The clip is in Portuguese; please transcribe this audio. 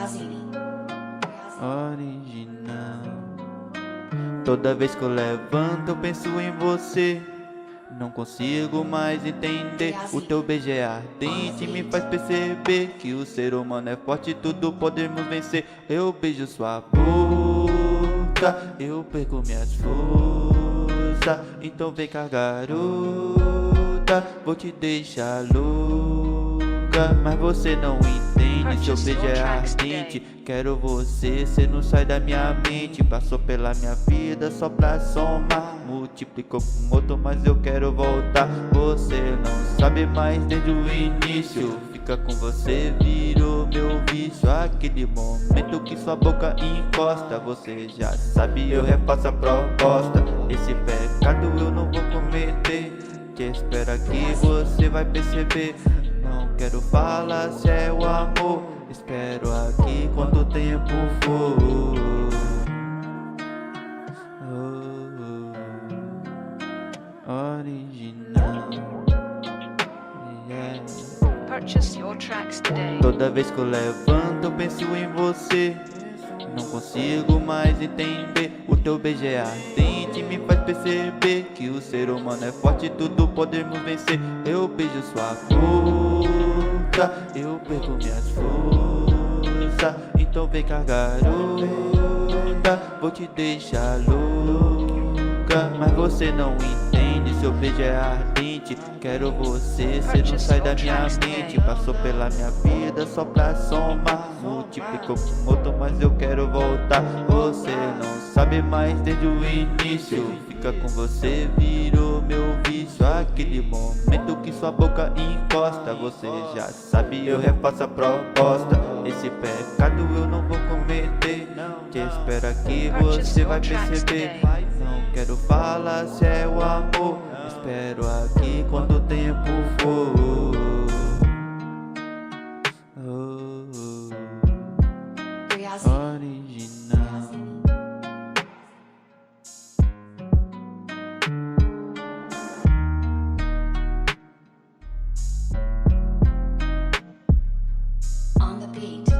Original. Toda vez que eu levanto eu penso em você. Não consigo mais entender. O teu beijo é ardente, me faz perceber que o ser humano é forte e tudo podemos vencer. Eu beijo sua boca, eu perco minhas forças. Então vem cá, garota, vou te deixar louca. Mas você não entende, seu beijo é ardente. Quero você, cê não sai da minha mente. Passou pela minha vida só pra somar, multiplicou com outro, mas eu quero voltar. Você não sabe mais desde o início. Fica com você, virou meu vício. Aquele momento que sua boca encosta, você já sabe, eu refaço a proposta. Esse pecado eu não vou cometer. Te espero aqui, você vai perceber. Não quero falar se é o amor. Espero aqui quanto tempo for. Original. Yeah. Purchase your tracks today. Toda vez que eu levanto eu penso em você. Não consigo mais entender. O teu beijo é ardente, me faz perceber que o ser humano é forte e tudo podemos vencer. Eu beijo sua boca, eu perco minhas forças. Então vem cá, garota, vou te deixar louca. Mas você não entende, seu beijo é ardente. Quero você, cê não sai da minha mente. Passou pela minha vida só pra somar, multiplicou com outro, mas eu quero voltar. Você não sabe mais desde o início. Fica com você, virou meu vício. Aquele momento que sua boca encosta, você já sabe, eu refaço a proposta. Esse pecado eu não vou cometer. Te espero aqui, você vai perceber. Não quero falar se é o amor. Espero aqui quanto tempo for. Original. On the beat.